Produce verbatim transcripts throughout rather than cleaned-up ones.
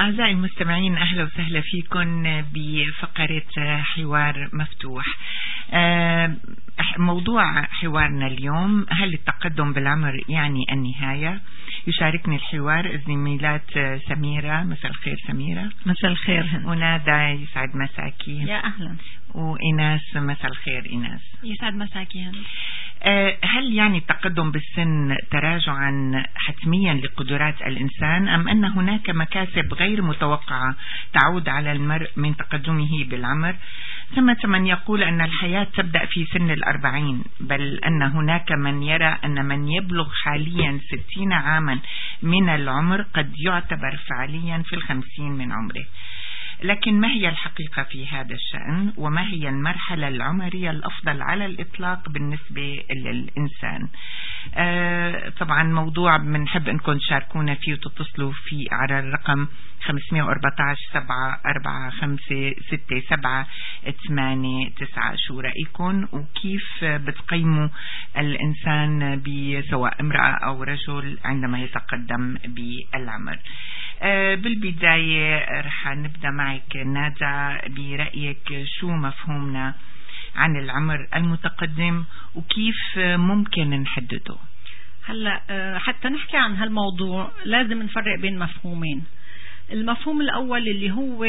أعزائي المستمعين، أهلا وسهلا فيكم بفقرة حوار مفتوح. موضوع حوارنا اليوم: هل التقدم بالعمر يعني النهاية؟ يشاركني الحوار الزميلات سميرة. مساء الخير سميرة. مساء الخير. ونادى، يسعد مساكي. يا أهلا. وإناس، مساء الخير إناس. يسعد مساكي. هل يعني التقدم بالسن تراجعا حتميا لقدرات الإنسان، أم أن هناك مكاسب غير متوقعة تعود على المرء من تقدمه بالعمر؟ ثمة من يقول أن الحياة تبدأ في سن الأربعين، بل أن هناك من يرى أن من يبلغ حاليا ستين عاما من العمر قد يعتبر فعليا في الخمسين من عمره. لكن ما هي الحقيقة في هذا الشأن؟ وما هي المرحلة العمرية الأفضل على الإطلاق بالنسبة للإنسان؟ آه طبعا موضوع بنحب أنكم تشاركونا فيه وتتصلوا فيه على الرقم خمسمية وأربعة عشر سبعة أربعة خمسة ستة سبعة ثمانية تسعة. شو رأيكم وكيف بتقيموا الإنسان سواء امرأة أو رجل عندما يتقدم بالعمر؟ آه بالبداية رح نبدأ معك نادى، برأيك شو مفهومنا عن العمر المتقدم وكيف ممكن نحدده؟ هلا حتى نحكي عن هالموضوع لازم نفرق بين مفهومين. المفهوم الأول اللي هو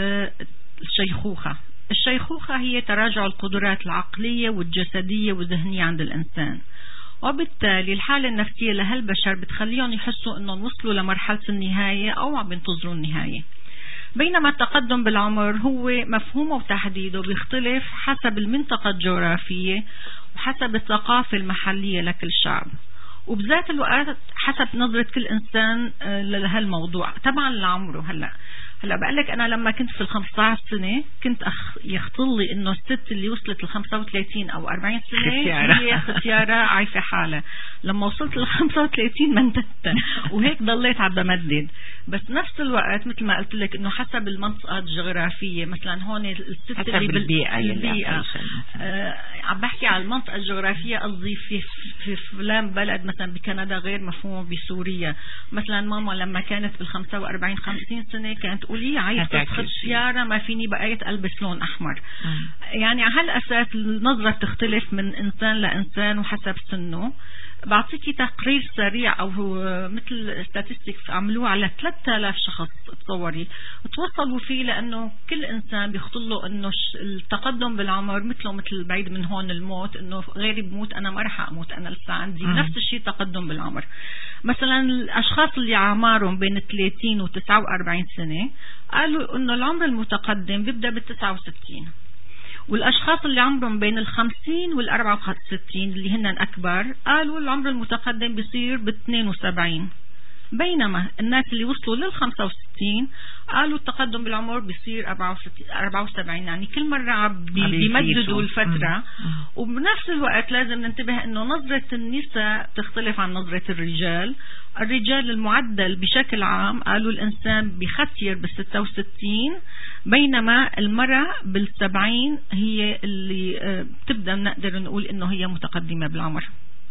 الشيخوخة. الشيخوخة هي تراجع القدرات العقلية والجسدية والذهنية عند الإنسان، وبالتالي الحالة النفسية لهالبشر بتخليهم يحسوا انهم وصلوا لمرحلة النهاية او عم بينتظروا النهاية. بينما التقدم بالعمر هو مفهومه وتحديده بيختلف حسب المنطقة الجغرافية وحسب الثقافة المحلية لكل شعب، وبذات الوقت حسب نظرة كل إنسان لهالموضوع. طبعا لعمره. هلا هلا بقلك أنا لما كنت في الخمسة عشر سنة كنت أخ يخطلي إنه الست اللي وصلت الخمسة وثلاثين أو أربعين سنة هي ختيارة عايفة حالة. لما وصلت الخمسة وثلاثين منتت وهيك ضليت عم بمدد. بس نفس الوقت مثل ما قلت لك إنه حسب المنطقة الجغرافية، مثلا هون الست حسب اللي بالبيئة, بالبيئة آه عم بحكي على المنطقة الجغرافية، قصدي في في فلان بلد مثلا بكندا غير مفهوم بسوريا. مثلا ماما لما كانت بالخمسة وأربعين خمسين سنة كانت قولي عايز تدخل سيارة ما فيني بقيت ألبس لون أحمر. م. يعني على هالأساس النظرة بتختلف من إنسان لإنسان وحسب سنه. بعطيكي تقرير سريع أو هو مثل statistics عملوه على ثلاثة آلاف شخص، تصوري توصلوا فيه لأنه كل إنسان بيخطله إنه التقدم بالعمر مثله مثل بعيد من هون الموت، إنه غيري بموت أنا ما رح أموت، أنا لسه عندي م. نفس الشيء تقدم بالعمر. مثلا الأشخاص اللي عمارهم بين ثلاثين وتسعة وأربعين سنة قالوا إنه العمر المتقدم بيبدأ بالتسعة وستين، والأشخاص اللي عمرهم بين الخمسين والأربعة وستين اللي هن أكبر قالوا العمر المتقدم بيصير باثنين وسبعين. بينما الناس اللي وصلوا للخمسة وستين قالوا التقدم بالعمر بيصير أربعة وسبعين. يعني كل مرة بيمددوا الفترة. وبنفس الوقت لازم ننتبه أنه نظرة النساء تختلف عن نظرة الرجال. الرجال المعدل بشكل عام قالوا الإنسان بختير بالستة وستين، بينما المرأة بالسبعين هي اللي بتبدأ نقدر نقول أنه هي متقدمة بالعمر.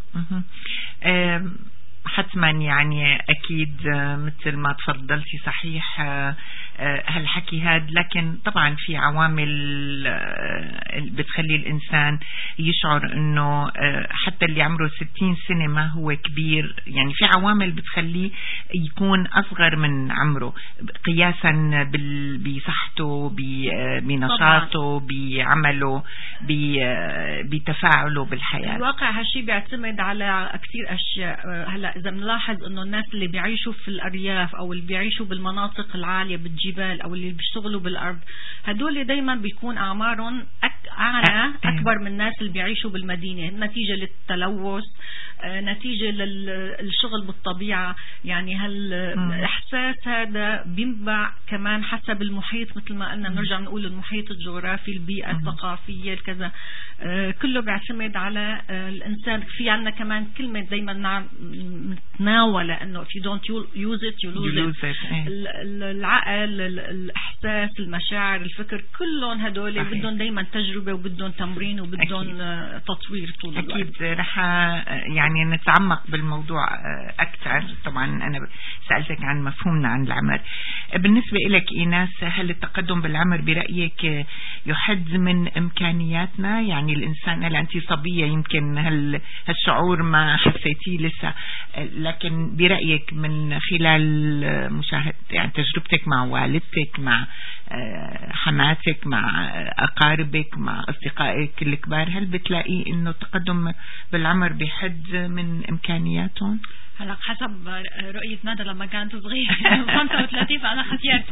حتما يعني أكيد مثل ما تفضلتي صحيح هالحكي هاد، لكن طبعا في عوامل بتخلي الإنسان يشعر أنه حتى اللي عمره ستين سنة ما هو كبير. يعني في عوامل بتخليه يكون أصغر من عمره قياسا بصحته، بنشاطه، بعمله، بتفاعله بالحياة. الواقع هالشي بيعتمد على كثير أشياء. هلا إذا بنلاحظ أنه الناس اللي بيعيشوا في الأرياف أو اللي بيعيشوا بالمناطق العالية بالجبال أو اللي بيشتغلوا بالأرض، هدول دايما بيكون أعمارهم أعلى أكبر من الناس اللي بيعيشوا بالمدينة، نتيجة للتلوث، نتيجة للشغل بالطبيعة. يعني هالإحساس هذا بينبع كمان حسب المحيط، مثل ما قلنا بنرجع نقول المحيط الجغرافي، البيئة الثقافية، الكذا، كله بيعتمد على الإنسان. في عنا كمان كلمة دايما متناولة أنه if you don't use it you lose it. العقل، الإحساس، المشاعر، الفكر، كلهم هدول بدهم دايما تجربة وبدهم تمرين وبدهم تطوير طول الوقت. أكيد رح يعني نتعمق بالموضوع أكثر. طبعا أنا سألتك عن مفهومنا عن العمر. بالنسبة لك إيناس، هل التقدم بالعمر برأيك يحد من إمكانياتنا؟ يعني الإنسان، هل أنت صبية يمكن هل هالشعور ما حسيتيه لسه، لكن برأيك من خلال مشاهدة يعني تجربتك مع والدتك، مع حماتك، مع أقاربك، مع أصدقائك الكبار، هل بتلاقي إنه التقدم بالعمر بحد من إمكانياتهم؟ هلا حسب رؤية ندى لما كانت صغيرة خمسة وثلاثين فأنا خسرت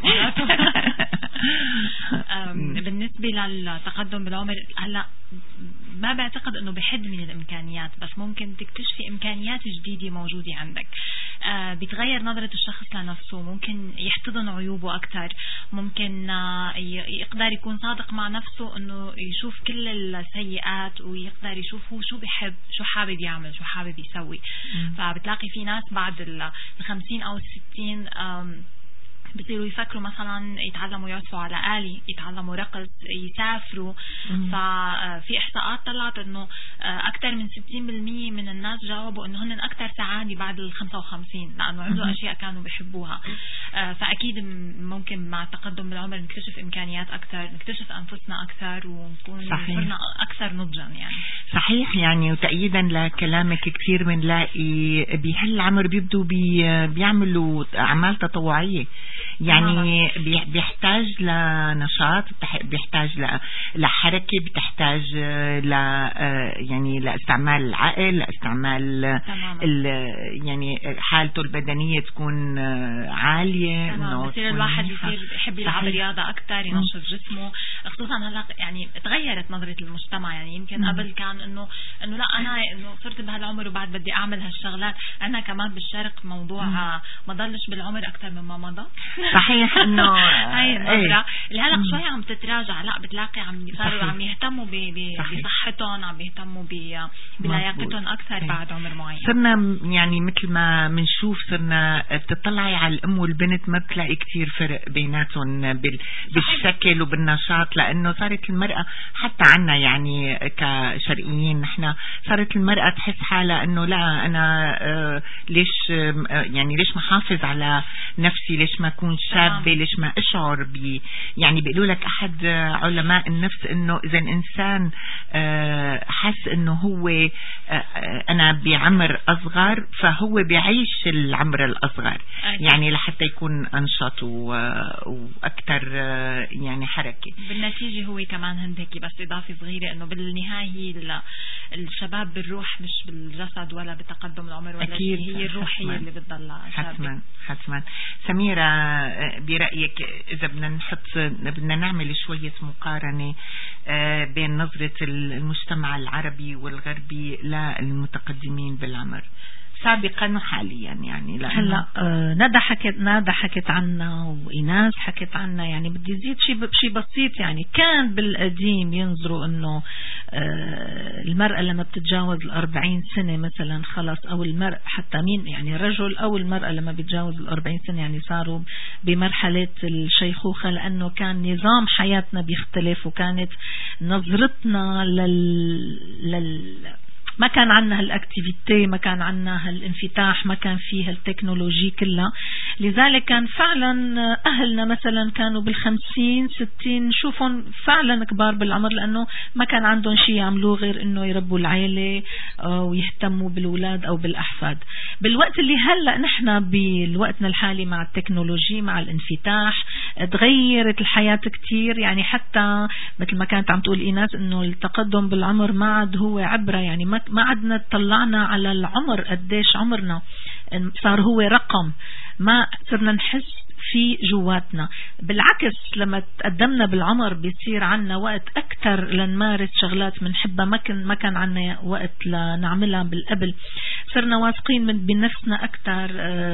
بالنسبة للتقدم بالعمر. هلا ما بعتقد انه بحد من الامكانيات، بس ممكن تكتشفي امكانيات جديدة موجودة عندك. آه بتغير نظرة الشخص لنفسه، ممكن يحتضن عيوبه اكثر، ممكن آه يقدر يكون صادق مع نفسه انه يشوف كل السيئات ويقدر يشوف هو شو بحب، شو حابب يعمل، شو حابب يسوي. فبتلاقي في ناس بعد الخمسين او الستين بصيروا يفكروا مثلا يتعلموا يعزفوا على آلي، يتعلموا رقص، يسافروا. ففي إحصاءات طلعت إنه أكثر من ستين بالمية من الناس جاوبوا إنه هن أكثر سعادة بعد الخمسة وخمسين لأنه عملوا أشياء كانوا بيحبوها. فأكيد ممكن مع التقدم بالعمر نكتشف إمكانيات أكثر، نكتشف أنفسنا أكثر، ونكون صرنا أكثر نضجا. يعني صحيح. يعني وتأييدا لكلامك كثير بنلاقي بهالعمر بيبدوا بي بيعملوا أعمال تطوعية، يعني بيحتاج لنشاط، بيحتاج لحركة، بتحتاج ل يعني لاستعمال العقل، لاستعمال يعني حالته البدنية تكون عالية، انه يصير الواحد يصير يحب يلعب رياضة اكثر، ينشط جسمه. خصوصا هلا يعني تغيرت نظرة المجتمع. يعني يمكن م. قبل كان انه انه لا انا انه صرت بهالعمر وبعد بدي اعمل هالشغلات. انا كمان بالشرق موضوع م. ما ضلش بالعمر اكثر مما مضى. صحيح انه هاي النظرة اللي هلا شوي عم تتراجع. لا بتلاقي عم صاروا عم يهتموا بصحتهم، عم يهتموا بلياقتهم اكثر بعد عمر معين. صرنا يعني مثل ما بنشوف صرنا تطلعي على الام والبنت ما بتلاقي كتير فرق بيناتهم بالشكل وبالنشاط، لانه صارت المرأة حتى عنا يعني كشرقيين نحن صارت المرأة تحس حالها انه لا انا آه ليش آه يعني ليش ما حافظ على نفسي، ليش ما اكون شابة، ليش ما اشعر ب يعني بيقولوا لك احد علماء النفس انه اذا الانسان آه حس انه هو آه انا بعمر اصغر فهو بيعيش العمر الاصغر يعني لحتى يكون انشط واكثر آه يعني حركة. بالنتيجة هو كمان هندك بس اضافة صغيرة انه بالنهاية الشباب بالروح مش بالجسد ولا بتقدم العمر ولا شيء، هي الروح هي اللي بتضل حتما حتما. سميرة برأيك إذا بدنا نحط بدنا نعمل شوية مقارنة بين نظرة المجتمع العربي والغربي للمتقدمين بالعمر سابقا وحاليا، يعني هلا آه ندى حكت ندى حكت عنا وإيناس حكت عنا، يعني بدي زيد شيء شيء بسيط. يعني كان بالقديم ينظروا انه آه المرأة لما بتتجاوز الأربعين سنة مثلا خلص، او المرأة حتى مين يعني الرجل او المرأة لما بتتجاوز الأربعين سنة يعني صاروا بمرحلة الشيخوخة، لأنه كان نظام حياتنا بيختلف وكانت نظرتنا لل, لل... ما كان عنا هالاكتيفيتي، ما كان عنا هالانفتاح، ما كان فيه هالتكنولوجي كلها. لذلك كان فعلا أهلنا مثلا كانوا بالخمسين ستين نشوفهم فعلا كبار بالعمر، لأنه ما كان عندهم شيء يعملوه غير إنه يربوا العائلة ويهتموا بالأولاد أو بالأحفاد. بالوقت اللي هلأ نحن بالوقتنا الحالي مع التكنولوجي مع الانفتاح تغيرت الحياة كتير. يعني حتى مثل ما كانت عم تقول إيناس إنه التقدم بالعمر ما عاد هو عبرة، يعني ما ما عدنا اطلعنا على العمر قديش عمرنا، صار هو رقم ما صرنا نحس في جواتنا. بالعكس لما تقدمنا بالعمر بيصير عنا وقت أكثر لنمارس شغلات منحبها ما كان ما كان عنا وقت لنعملها بالقبل. صرنا واثقين من بنفسنا أكثر،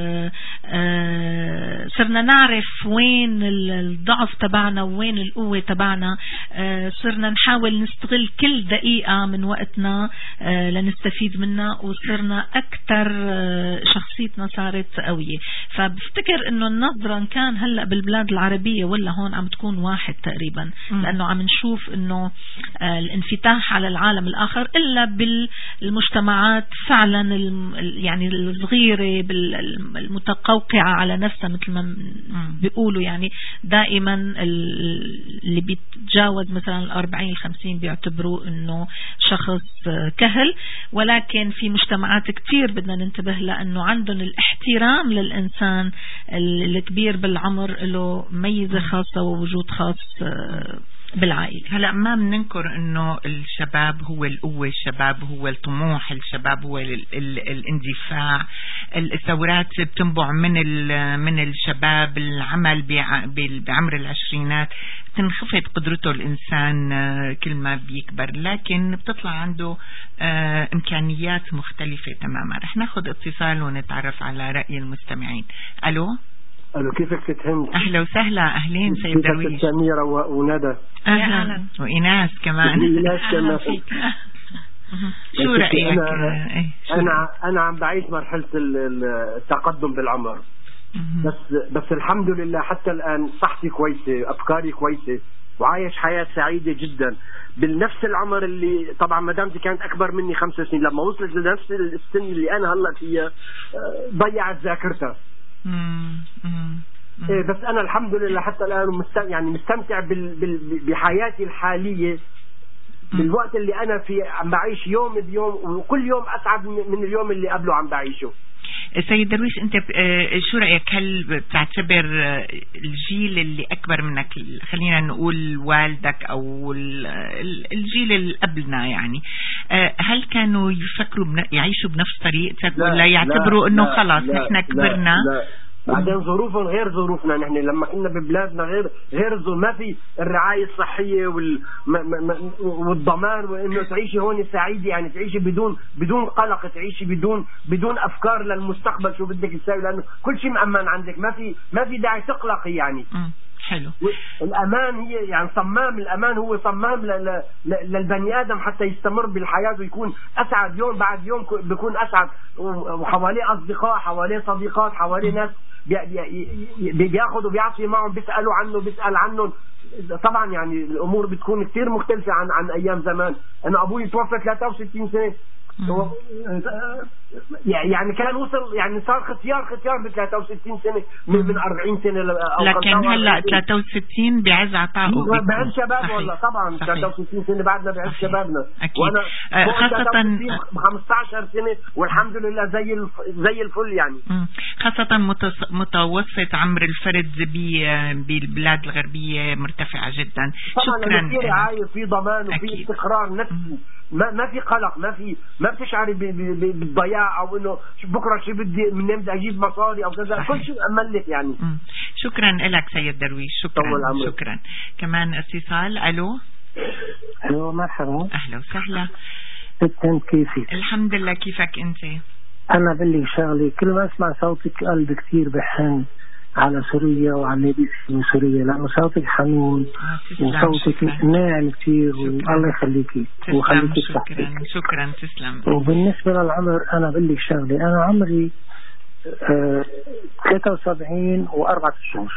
صرنا نعرف وين الضعف تبعنا وين القوة تبعنا، صرنا نحاول نستغل كل دقيقة من وقتنا لنستفيد منها، وصرنا أكثر شخصيتنا صارت قوية. فبفتكر إنه النظرة كان هلأ بالبلاد العربية ولا هون عم تكون واحد تقريبا، لأنه عم نشوف إنه الانفتاح على العالم الآخر إلا بالمجتمعات فعلا يعني الصغيرة المتقوقعة على نفسها مثل ما بيقولوا، يعني دائما اللي بيتجاوز مثلا الأربعين الخمسين بيعتبروه انه شخص كهل، ولكن في مجتمعات كتير بدنا ننتبه لأنه عندهم الاحترام للإنسان الكبير بالعمر له ميزة خاصة ووجود خاص بالعائلة. هلا ما بننكر انه الشباب هو القوة، الشباب هو الطموح، الشباب هو ال ال الاندفاع. الثورات بتنبع من من الشباب، العمل بعمر العشرينات تنخفض قدرته الإنسان كل ما بيكبر، لكن بتطلع عنده إمكانيات مختلفة تماما. رح ناخد اتصال ونتعرف على رأي المستمعين. ألو ألو، كيفك ست هند؟ أهلا وسهلا. أهلين سيد درويش. كيفك سميرة وندى؟ أهلا. وإناس كمان. وإناس كمان. شو رأيك؟ أنا, ايه أنا, أنا عم بعيش مرحلة التقدم بالعمر، بس بس الحمد لله حتى الآن صحتي كويسة، أفكاري كويسة، وعايش حياة سعيدة جدا بالنفس العمر اللي طبعا مدامتي كانت أكبر مني خمس سنين، لما وصلت لنفس السن اللي أنا هلأ فيها ضيعت ذاكرتها. إيه، بس أنا الحمد لله حتى الآن مستمتع، يعني مستمتع بال بال بحياتي الحالية، بالوقت اللي أنا فيه عم بعيش يوم بيوم، وكل يوم أسعد من اليوم اللي قبله عم بعيشه. سيد درويش، أنت شو رأيك؟ هل بتعتبر الجيل اللي أكبر منك، خلينا نقول والدك أو الجيل اللي قبلنا، يعني هل كانوا يفكروا يعيشوا بنفس طريقتك، ولا يعتبروا أنه خلاص نحن كبرنا؟ لا لا. بعدين ظروفهم غير ظروفنا، نحن لما كنا ببلادنا غير غير ما في الرعاية الصحية وال والضمان، وانه تعيشي هون سعيدة، يعني تعيشي بدون بدون قلق، تعيشي بدون بدون افكار للمستقبل شو بدك تسوي، لانه كل شيء مأمن عندك، ما في ما في داعي تقلقي يعني. حلو. الأمان هي يعني صمام الأمان هو صمام للبني آدم حتى يستمر بالحياة ويكون أسعد يوم بعد يوم، بيكون أسعد، وحواليه أصدقاء، حواليه صديقات، حواليه ناس بياخذوا بيعطي معهم، بيسألوا عنه، بيسأل عنه. طبعا يعني الأمور بتكون كثير مختلفة عن عن أيام زمان. أنا أبوي توفى ثلاثة وستين سنة، يعني كان وصل، يعني صار ختيار ختيار ب ثلاثة وستين سنة من أربعين سنة، أو لكن هلا ثلاثة وستين بعز عطائه، بعز شباب. والله طبعا ثلاثة وستين سنة بعدنا بعز شبابنا، وانا خاصة خمسة عشر سنة والحمد لله زي زي الفل يعني. خاصة متوسط عمر الفرد بالبلاد الغربية مرتفعة جدا. شكرا. في رعاية، في ضمان، وفي استقرار نفسي، ما ما في قلق، ما في ما بتشعري بالضياع، او انه بكره شو بدي منين بدي اجيب مصاري او كذا، كل شيء املك يعني. مم. شكرا لك سيد درويش. شكرا شكرا. كمان اتصال. الو الو مرحبا. اهلا وسهلا. انت كيفك؟ الحمد لله. كيفك انت؟ انا بلي شغلي، كل ما اسمع صوتك قلبي كثير بحن على سوريا وعلى اللي في سوريا، لأنه صوتك حنون وصوتك ناعم كثير، والله يخليكي وخليكي صحتك. شكرا شكرا تسلم. وبالنسبة للعمر أنا بقول لك شغلي، أنا عمري آه ثلاثة وسبعين وأربعة أشهر.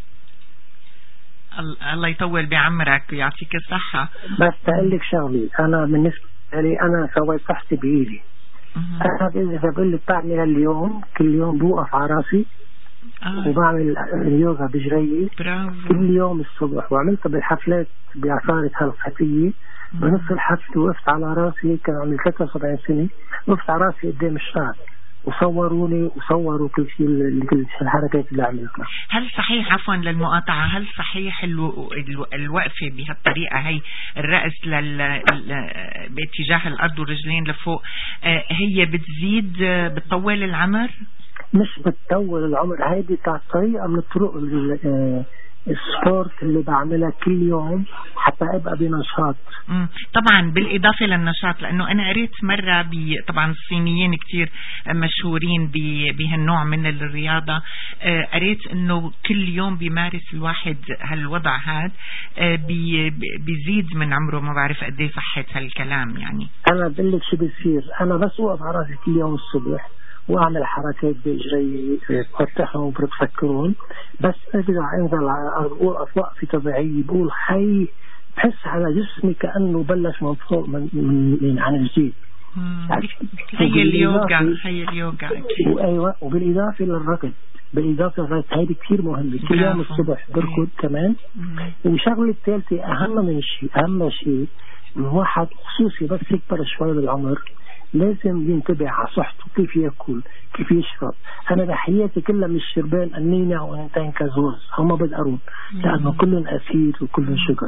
الله يطول بعمرك ويعطيك الصحة. بس بقول لك شغلي، أنا بالنسبة لي أنا سويت صحتي بإيدي. أنا إذا بقول لك بعمل اليوم كل يوم بوقف على راسي آه. وبعمل اليوغا بجريي كل يوم الصبح، وعملت بالحفلات بعصارة هالخفية. بنص الحفل وقفت على راسي، كان عمري ثلاثة وسبعين سنة، وقفت على راسي قدام الشعب وصوروني وصوروا كل شيء، كل الحركات اللي عملتها. هل صحيح، عفوا للمقاطعة، هل صحيح الو... الو... الوقفة بهالطريقة هي، الرأس لل... باتجاه الأرض والرجلين لفوق، آه هي بتزيد، آه بتطول العمر؟ مش بتطول العمر، هيدي طريقة من الطرق السبورت اللي بعملها كل يوم حتى ابقى بنشاط. طبعا بالاضافه للنشاط، لانه انا قريت مره ب... طبعا الصينيين كتير مشهورين ب... بهالنوع من الرياضه، قريت انه كل يوم بيمارس الواحد هالوضع هذا بي... بيزيد من عمره. ما بعرف قد ايه صحه هالكلام يعني. انا بقول لك شو بيصير، انا بس اوقف على راسي كل يوم الصبح واعمل حركات باجري بفتحهم وبتفكرون، بس ارجع انزل على الارض اوقف وقفه طبيعيه، بقول خي، بحس على جسمي كانه بلش من فوق من, من, من عن جديد. هي اليوغا هي اليوغا وايوه وبالاضافه للركض بالاضافه للركض هيدي كثير مهمه كل يوم الصبح بركض كمان. وشغله الثالثه اهم من شيء اهم شيء الواحد خصوصي بس يكبر شوي بالعمر لازم ينتبه على صحته كيف ياكل كيف يشرب. انا بحياتي كلها مش شربان النينة وانتين كازوز هم بدقرون لانه كلهم اسيد وكلهم شجر.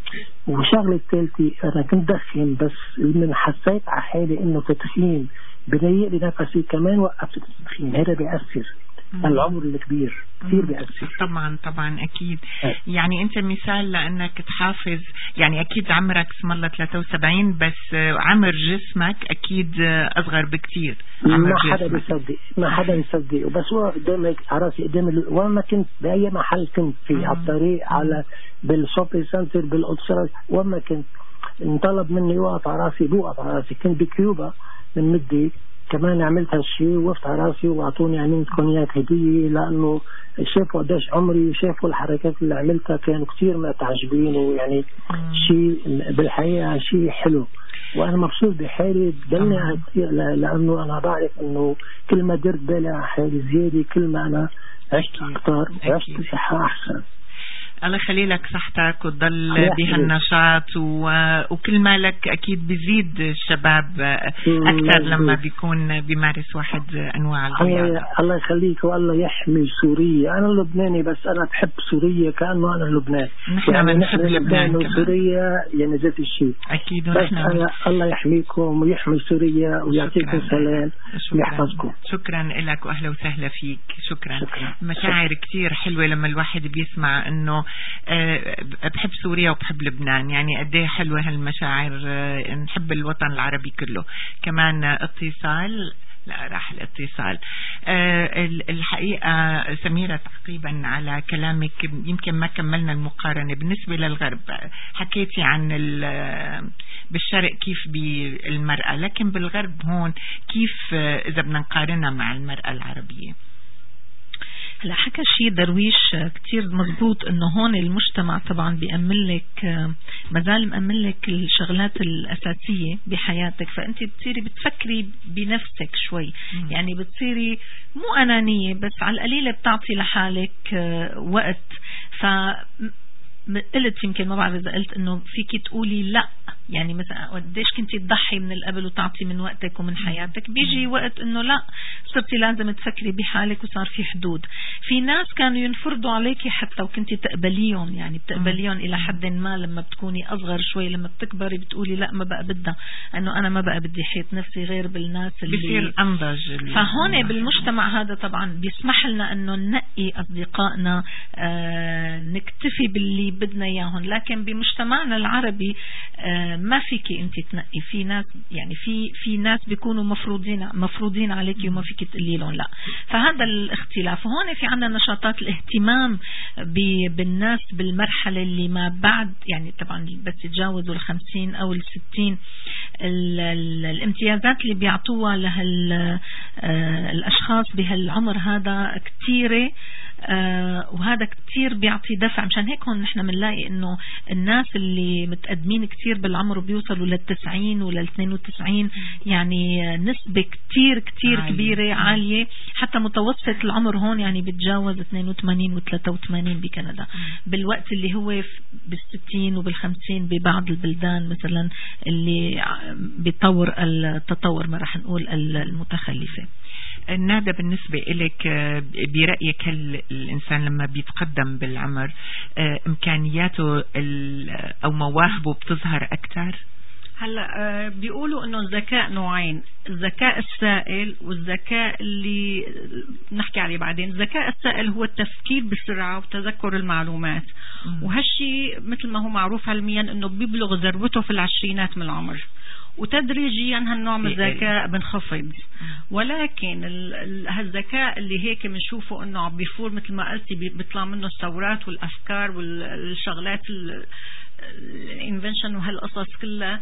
وشغله الثالثه انا كنت دخن بس من حسيت على حالي انه تدخين بضيق لي نفسي كمان وقفت التدخين هذا بيأثر العمر الكبير كثير بيأثر. طبعا طبعا أكيد. يعني أنت مثال لأنك تحافظ يعني أكيد عمرك اسم الله ثلاثة وسبعين بس عمر جسمك أكيد أصغر بكتير. ما حدا بيصدق ما حدا يصدق وبس هو قدامك عراسي قدام وين ما كنت بأي محل كنت في على الطريق على بالشوبينج سنتر بالأوتسرات وين ما كنت انطلب مني وقف على راسي بوقف على راسي. كنت بكيوبا من مدة كمان عملت هالشيء وقفت على راسي واعطوني عمين كونياك هديه لانه شافوا قديش عمري وشافوا الحركات اللي عملتها كانوا كثير متعجبين ويعني شيء بالحقيقه شيء حلو وانا مبسوط بحالي بضلني كثير لانه انا بعرف انه كل ما درت بالي على حالي زياده كل ما انا عشت اكثر وعشت بصحه احسن. الله يخلي لك صحتك وتضل بهالنشاط و... وكل ما لك أكيد بيزيد الشباب أكثر لما بيكون بيمارس واحد أنواع الرياضة. الله يخليك والله يحمي سوريا. أنا لبناني بس أنا بحب سوريا كأنه أنا لبنان. نحن يعني بنحب لبنان وسوريا يعني ذات الشيء أكيد. بس أنا الله يحميكم ويحمي سوريا ويعطيكم سلام ويحفظكم. شكرا لك وأهلا وسهلا فيك. شكرا, شكرا. مشاعر كتير حلوة لما الواحد بيسمع أنه أه بحب سوريا وبحب لبنان. يعني قديه حلوة هالمشاعر. أه نحب الوطن العربي كله. كمان اتصال لا راح الاتصال. أه الحقيقة سميرة تعقيبا على كلامك يمكن ما كملنا المقارنة بالنسبة للغرب. حكيتي عن بالشرق كيف بالمرأة لكن بالغرب هون كيف إذا بدنا نقارنها مع المرأة العربية. هلا حكى شيء درويش كتير مزبوط انه هون المجتمع طبعا بيأمن لك مازال مأمن لك الشغلات الأساسية بحياتك فأنت بتصيري بتفكري بنفسك شوي. مم. يعني بتصيري مو أنانية بس على القليلة بتعطي لحالك وقت. ف قلت يمكن ما بعرف إذا قلت إنه فيك تقولي لا يعني مثلا قديش كنتي تضحي من القبل وتعطي من وقتك ومن حياتك بيجي وقت إنه لا صرتي لازم تفكري بحالك وصار في حدود. في ناس كانوا ينفرضوا عليكي حتى وكنتي تقبليهم يعني بتقبليهم إلى حد ما لما بتكوني أصغر شوي لما بتكبري بتقولي لا ما بقى بدها إنه أنا ما بقى بدي حيط نفسي غير بالناس اللي بصير أنضج. فهون بالمجتمع هذا طبعا بيسمح لنا إنه ننقي أصدقائنا آه نكتفي باللي بدنا إياهم. لكن بمجتمعنا العربي آه ما فيك أنت تنقي. في ناس يعني في في ناس بيكونوا مفروضين مفروضين عليكي وما فيك تقولي لهم لا. فهذا الاختلاف. وهون في عندنا نشاطات الاهتمام بالناس بالمرحلة اللي ما بعد يعني طبعا بس يتجاوزوا الخمسين أو الستين ال ال الامتيازات اللي بيعطوها لهال الأشخاص بهالعمر هذا كتيرة. آه وهذا كتير بيعطي دفع. مشان هيك هون نحن بنلاقي انه الناس اللي متقدمين كتير بالعمر وبيوصلوا للتسعين وللاثنين وتسعين يعني نسبة كتير كتير عالية. كبيرة عالية. حتى متوسط العمر هون يعني بتجاوز اثنين وثمانين وثلاثة وثمانين بكندا. م. بالوقت اللي هو بالستين وبالخمسين ببعض البلدان مثلا اللي بيطور التطور ما رح نقول المتخلفة. نادى بالنسبة إليك برأيك هل الإنسان لما بيتقدم بالعمر إمكانياته أو مواهبه بتظهر أكثر؟ هلا بيقولوا إنه الذكاء نوعين. الذكاء السائل والذكاء اللي نحكي عليه بعدين. الذكاء السائل هو التفكير بسرعة وتذكر المعلومات. م. وهالشي مثل ما هو معروف علميا إنه بيبلغ ذروته في العشرينات من العمر وتدريجيا هالنوع من الذكاء بنخفض. ولكن هالذكاء اللي هيك بنشوفه انه عم بيفور مثل ما قلتي بيطلع منه الثورات والافكار والشغلات الانفنشن وهالقصص كلها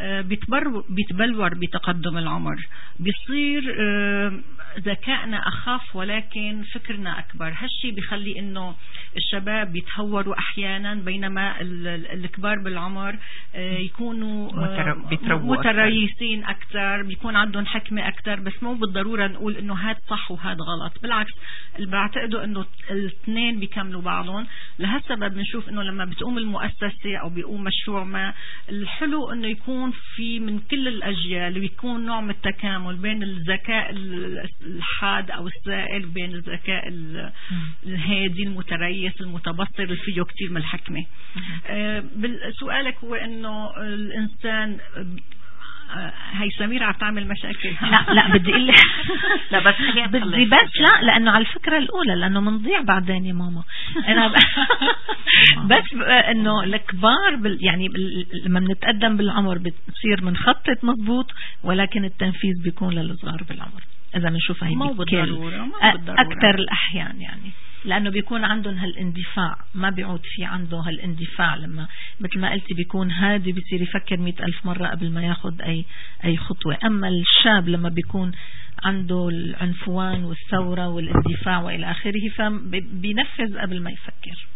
بيتبلور بتقدم العمر. بيصير ذكائنا اخف ولكن فكرنا اكبر. هالشي بيخلي انه الشباب بيتهوروا أحيانا، بينما الكبار بالعمر يكونوا متريسين أكثر، بيكون عندهم حكمة أكثر. بس مو بالضرورة نقول إنه هاد صح وهاد غلط، بالعكس اللي بعتقدوا إنه الاثنين بيكملوا بعضهم. لهالسبب بنشوف إنه لما بتقوم المؤسسة أو بيقوم مشروع ما، الحلو إنه يكون في من كل الأجيال، ويكون نوع من التكامل بين الذكاء الحاد أو السائل، بين الذكاء الهادي المتريس المتبصر اللي فيه كتير من الحكمة. آه سؤالك هو إنه الإنسان هي سميرة عم تعمل مشاكل. لا لا بدي اقول لا بس بدي بس لا لانه على الفكرة الاولى لانه منضيع بعدين يا ماما. انا بس انه الكبار بال يعني بال لما بنتقدم بالعمر بتصير منخطط مضبوط، ولكن التنفيذ بيكون للصغار بالعمر اذا بنشوفها هي مو بالضرورة اكثر الاحيان، يعني لأنه بيكون عندهم هالاندفاع، ما بيعود في عنده هالاندفاع. لما مثل ما قلتي بيكون هادي بيصير يفكر مئة ألف مرة قبل ما ياخد أي أي خطوة. أما الشاب لما بيكون عنده العنفوان والثورة والاندفاع وإلى آخره فبينفذ قبل ما يفكر.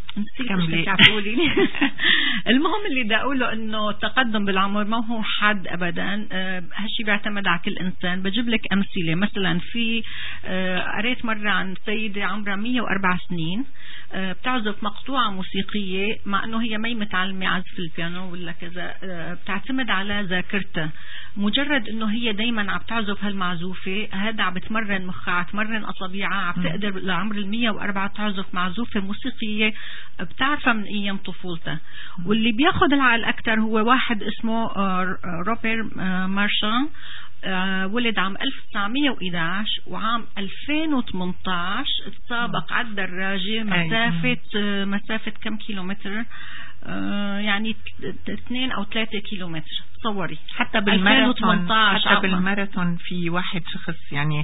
المهم اللي بدي اقوله انه التقدم بالعمر ما هو حد ابدا، أه هالشي بيعتمد على كل انسان. بجيب لك امثله. مثلا في أه قريت مره عن سيده عمرها مية وأربع سنين أه بتعزف مقطوعه موسيقيه، مع انه هي ما متعلمه عزف البيانو ولا كذا. أه بتعتمد على ذاكرتها، مجرد انه هي دايما عم تعزف هالمعزوفه، هذا عم بتمرن مخها، عم تمرن اصابيعها، عم تقدر لعمر المية وأربعة تعزف معزوفه موسيقيه بتعرفها من ايام طفولتها. واللي بياخد العقل اكثر هو واحد اسمه روبر مارشان، ولد عام ألف وتسعمية وإحدى عشر، وعام ألفين وثمانية عشر تسابق على الدراجة مسافة مسافة كم كيلومتر؟ يعني اثنين أو ثلاثة كيلومتر. تصوري حتى بالماراثون، حتى بالماراثون في واحد شخص يعني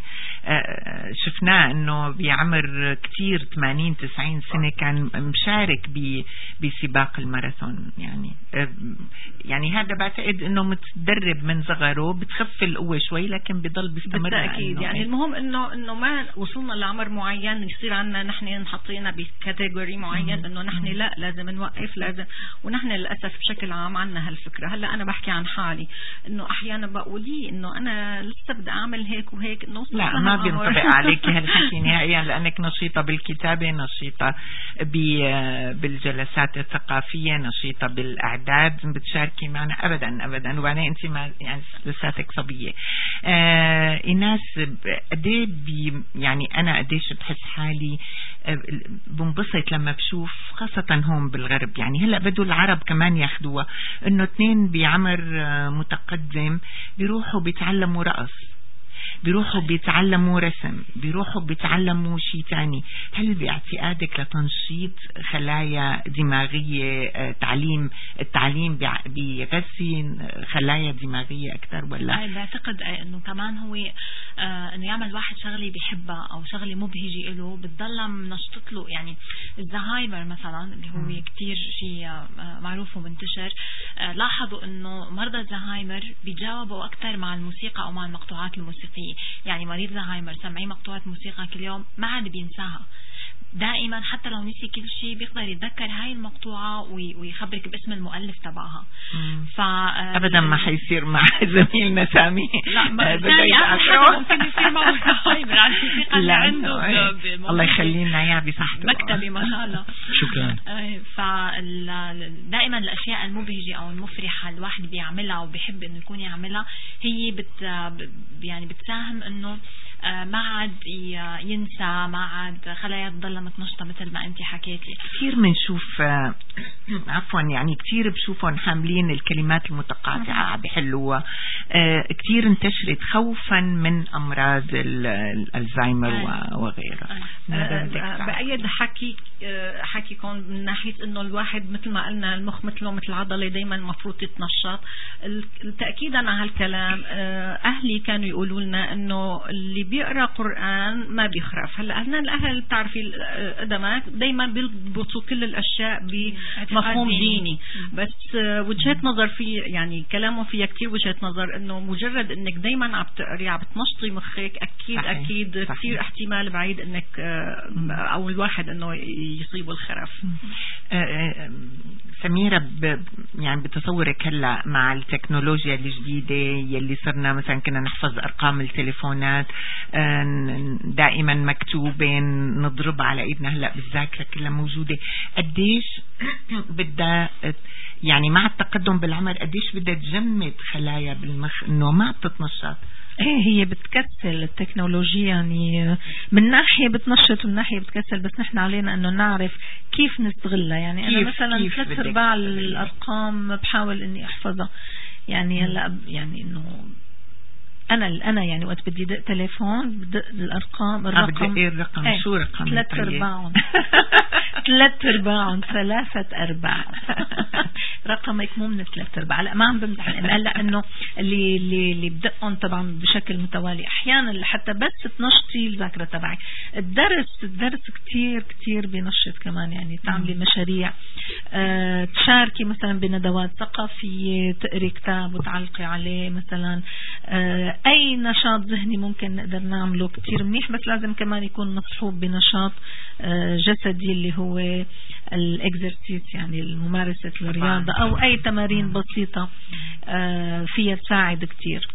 شفناه انه بعمر كتير ثمانين تسعين سنة كان مشارك بسباق الماراثون. يعني يعني هذا بعتقد انه متدرب من صغره، بتخف القوة شوي لكن بيضل بيستمر. بالتأكيد. يعني المهم انه انه ما وصلنا لعمر معين يصير عنا نحن نحطينا بكاتيجوري معين انه نحن لا لازم نوقف لازم. ونحن للأسف بشكل عام عنا هالفكرة. هلا انا بحكي عن حالي انه احيانا بقول لي انه انا لسه بدي اعمل هيك وهيك، انه لا ما بينطبق عليك هالحكي نهائيا، لانك نشيطه بالكتابه، نشيطه بالجلسات الثقافيه، نشيطه بالاعداد، بتشاركي معنا ابدا ابدا. وبعدين انت ما يعني لساتك صبيه. آه ايناس قديه يعني انا قديش بحس حالي بنبسط لما بشوف خاصة هون بالغرب. يعني هلأ بدوا العرب كمان ياخدوها انه اثنين بعمر متقدم بيروحوا بيتعلموا رقص، بيروحوا بيتعلموا رسم، بيروحوا بيتعلموا شيء تاني. هل باعتقادك لتنشيط خلايا دماغية تعليم التعليم بيغذي خلايا دماغية أكثر ولا؟ أي بعتقد أنه كمان هو آه أنه يعمل واحد شغلة بيحبها أو شغلة مبهجة له بتضل منشطت له. يعني الزهايمر مثلا اللي هو كتير شيء آه معروف ومنتشر، آه لاحظوا أنه مرضى الزهايمر بيجاوبوا أكثر مع الموسيقى أو مع المقطوعات الموسيقية. يعني مريض زهايمر سمعيه مقطوعات موسيقى كل يوم ما عاد بينساها دائما، حتى لو نسي كل شيء بيقدر يتذكر هاي المقطوعة ويخبرك باسم المؤلف تبعها. ف ابدا ما حيصير مع زميلنا سامي. لا ما ممكن يصير معه زهايمر على الثقة اللي عنده. الله يخلي لنا اياه بصحته مكتبي ما شاء الله. شكرا. فدائما الاشياء المبهجة او المفرحة الواحد بيعملها وبيحب انه يكون يعملها هي بت يعني بتساهم انه ما عاد ينسى، ما عاد خلايا تضل متنشطة مثل ما انت حكيتي. كثير بنشوف عفوا يعني كثير بشوفهم حاملين الكلمات المتقاطعة بحلوها. كثير انتشرت خوفا من امراض الزهايمر وغيرها. بأيد حكي حكيكم من ناحية انه الواحد مثل ما قلنا المخ مثله مثل العضلة دايما المفروض تتنشط. تأكيدا على هالكلام اهلي كانوا يقولوا لنا انه اللي بيقرأ قرآن ما بيخرف. هلا هن الاهل بتعرفي القدماء دايما بيربطوا كل الاشياء بمفهوم ديني، بس وجهة نظر في يعني كلامه فيها كتير وجهة نظر انه مجرد انك دايما عم تقري عم بتنشطي مخك اكيد صحيح. اكيد صحيح. كتير احتمال بعيد انك او الواحد انه يصيبه الخرف. سميرة ب يعني بتصورك هلا مع التكنولوجيا الجديدة يلي صرنا مثلا كنا نحفظ ارقام التليفونات دائما مكتوبة نضرب على ايدنا، هلا بالذاكرة كلها موجودة، قديش بدها يعني مع التقدم بالعمر قديش بدها تجمد خلايا بالمخ انه ما بتتنشط؟ ايه هي بتكسل التكنولوجيا، يعني من ناحية بتنشط ومن ناحية بتكسل، بس نحن علينا انه نعرف كيف نستغلها. يعني انا مثلا ثلاث ارباع الارقام بحاول اني احفظها، يعني هلا يعني انه انا انا يعني وقت بدي دق تليفون بدق الارقام الرقم ايه الرقم ايه شو رقم ثلاث ارباعهم ثلاث ارباعهم ثلاثة ارباع رقمك مو من ثلاث ارباع. لا ما عم بمزح، هلا انه اللي اللي اللي بدقهم طبعا بشكل متوالي احيانا حتى بس تنشطي الذاكره تبعك. الدرس الدرس كتير كتير بينشط كمان، يعني تعملي مشاريع، أه تشاركي مثلا بندوات ثقافيه، تقري كتاب وتعلقي عليه مثلا، أه اي نشاط ذهني ممكن نقدر نعمله كتير منيح، بس لازم كمان يكون مصحوب بنشاط أه جسدي اللي هو الاكزرسيس، يعني ممارسة الرياضة او اي تمارين بسيطة أه فيها تساعد كتير.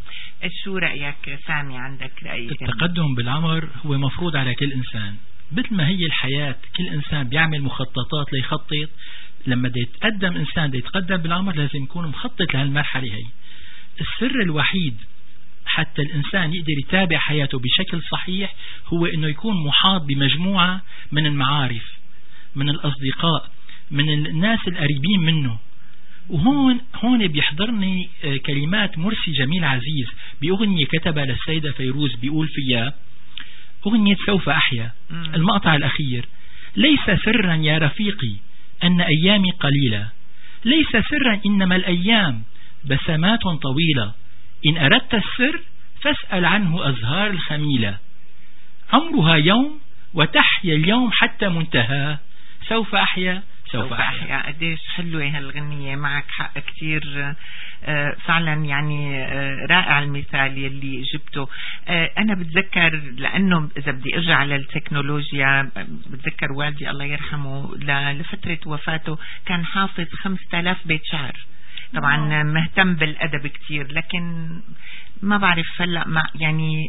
شو رأيك سامي؟ عندك رأي؟ التقدم بالعمر هو مفروض على كل انسان، مثل ما هي الحياة كل انسان بيعمل مخططات ليخطط. لما دا يتقدم انسان دا يتقدم بالعمر لازم يكون مخطط لهالمرحلة هي. السر الوحيد حتى الإنسان يقدر يتابع حياته بشكل صحيح هو أنه يكون محاط بمجموعة من المعارف، من الأصدقاء، من الناس القريبين منه. وهون هون بيحضرني كلمات مرسي جميل عزيز بأغنية كتبها للسيدة فيروز، بيقول فيها أغنية سوف أحيا المقطع الأخير: ليس سرا يا رفيقي أن أيامي قليلة، ليس سرا إنما الأيام بسمات طويلة، إن أردت السر فاسأل عنه أزهار الخميلة، عمرها يوم وتحيا اليوم حتى منتهى، سوف أحيا سوف أحيا. قديش حلوة هالغنية، معك حق كتير فعلا، يعني رائع المثال يلي جبته. أنا بتذكر لأنه إذا بدي أرجع على التكنولوجيا بتذكر والدي الله يرحمه لفترة وفاته كان حافظ خمسة آلاف بيت شعر، طبعا مهتم بالأدب كتير، لكن ما بعرف هلا مع يعني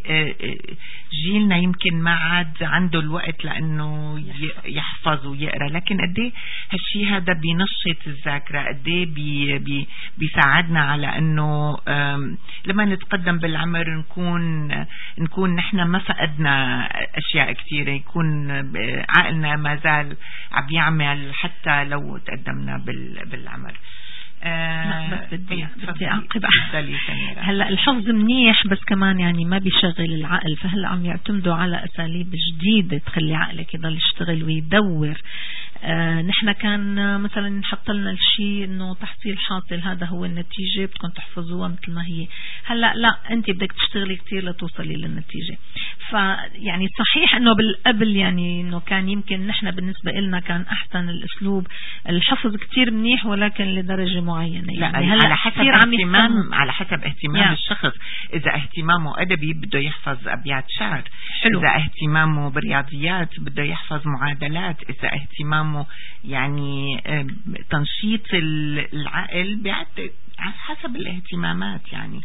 جيلنا يمكن ما عاد عنده الوقت لأنه يحفظ ويقرأ، لكن قديه هالشي هذا بينشط الذاكرة، قديه بي بي بيساعدنا على أنه لما نتقدم بالعمر نكون نكون نحن ما فقدنا أشياء كثيرة، يكون عقلنا ما زال عم يعمل حتى لو تقدمنا بالعمر. آه بس بدي بدي أعقب. هلا الحفظ منيح بس كمان يعني ما بيشغل العقل، فهلا عم يعتمدوا على أساليب جديدة تخلي عقلك يضل يشتغل ويدور. آه نحن كان مثلا نحط لنا الشيء انه تحصيل حاصل هذا هو النتيجة، بدكم تحفظوها مثل ما هي. هلا لا، انت بدك تشتغلي كتير لتوصلي للنتيجة. فيعني صحيح انه بالقبل يعني انه كان يمكن نحن بالنسبة لنا كان احسن الاسلوب الحفظ كتير منيح، ولكن لدرجة معينة. لا يعني هلا على حسب اهتمام على حسب اهتمام يعني. الشخص اذا اهتمامه ادبي بده يحفظ ابيات شعر، حلو. اذا اهتمامه بالرياضيات بده يحفظ معادلات، اذا اهتمامه يعني تنشيط العقل بيعد حسب الاهتمامات. يعني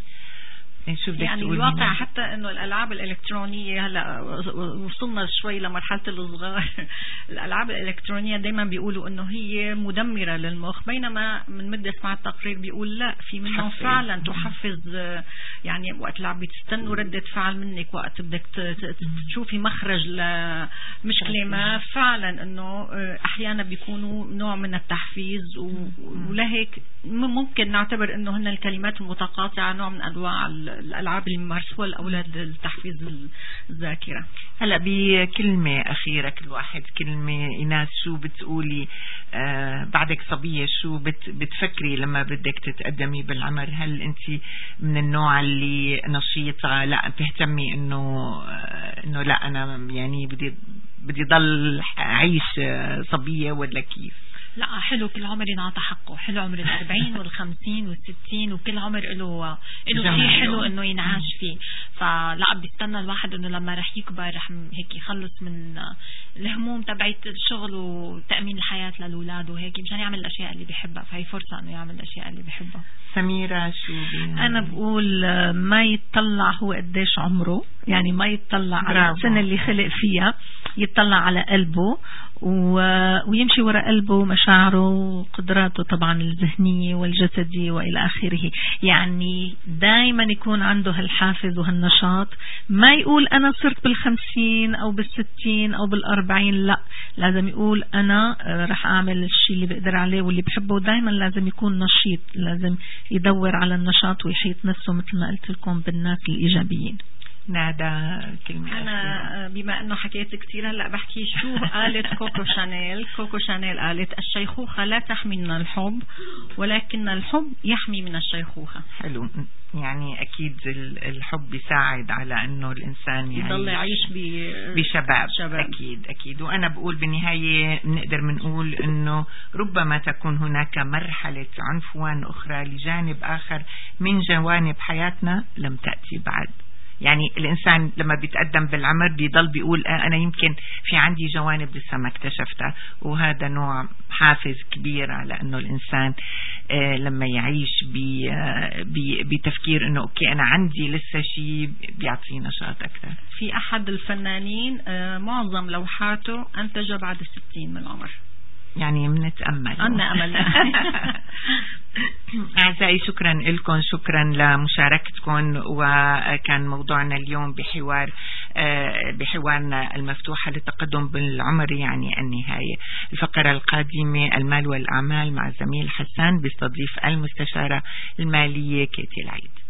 يعني الواقع حتى انه الالعاب الالكترونيه هلا وصلنا شوي لمرحله الصغار الالعاب الالكترونيه دائما بيقولوا انه هي مدمره للمخ، بينما من مده سمعت تقرير بيقول لا، في منهم فعلا تحفز. يعني وقت اللي عم بتستنوا رده فعل منك، وقت بدك تشوفي مخرج لمشكله ما، فعلا انه احيانا بيكونوا نوع من التحفيز. ولهيك ممكن نعتبر انه هن الكلمات المتقاطعه نوع من انواع الألعاب اللي بيمارسوها الأولاد لتحفيز الذاكرة. هلا بكلمة أخيرة كل واحد كلمة، إيناس شو بتقولي آه بعدك صبية، شو بت بتفكري لما بدك تتقدمي بالعمر؟ هل أنت من النوع اللي نشيطة لا بتهتمي إنه آه إنه لا أنا يعني بدي بدي ضل أعيش صبية ولا كيف؟ لا حلو كل عمر ينعطى حقه، حلو عمر الأربعين والخمسين والستين وكل عمر له له شيء حلو إنه ينعاش فيه. فلا بيستنى الواحد إنه لما رح يكبر رح هيك يخلص من الهموم تبعت الشغل وتأمين الحياة للأولاد وهيك مشان يعمل الأشياء اللي بيحبها، فهي فرصة إنه يعمل الأشياء اللي بيحبها. سميرة شو بي؟ أنا بقول ما يتطلع هو قديش عمره، يعني ما يتطلع على السنة اللي خلق فيها، يتطلع على قلبه ويمشي وراء قلبه ومشاعره وقدراته طبعا الذهنية والجسدية وإلى آخره. يعني دايما يكون عنده هالحافز وهالنشاط، ما يقول أنا صرت بالخمسين أو بالستين أو بالأربعين، لا لازم يقول أنا رح أعمل الشيء اللي بقدر عليه واللي بحبه. ودايما لازم يكون نشيط، لازم يدور على النشاط ويحيط نفسه مثل ما قلت لكم بالناس الإيجابيين. نادى كلمة أنا بما أنه حكيت كثير هلأ بحكي شو قالت كوكو شانيل. كوكو شانيل قالت الشيخوخة لا تحمي من الحب ولكن الحب يحمي من الشيخوخة. حلو، يعني أكيد الحب بيساعد على أنه الإنسان يضل يعيش بشباب. شباب. أكيد أكيد. وأنا بقول بالنهاية نقدر منقول أنه ربما تكون هناك مرحلة عنفوان أخرى لجانب آخر من جوانب حياتنا لم تأتي بعد. يعني الإنسان لما بيتقدم بالعمر بيضل بيقول أنا يمكن في عندي جوانب لسه ما اكتشفتها، وهذا نوع حافز كبير على أنه الإنسان لما يعيش بتفكير أنه أوكي أنا عندي لسه شيء بيعطيه نشاط أكثر. في أحد الفنانين معظم لوحاته أنتج بعد الستين من العمر، يعني منتأمل أنا أمل. أعزائي شكرا لكم، شكرا لمشاركتكم. وكان موضوعنا اليوم بحوار بحوارنا المفتوحة للتقدم بالعمر يعني النهاية. الفقرة القادمة المال والأعمال مع زميل حسان بيستضيف المستشارة المالية كيتي العيد.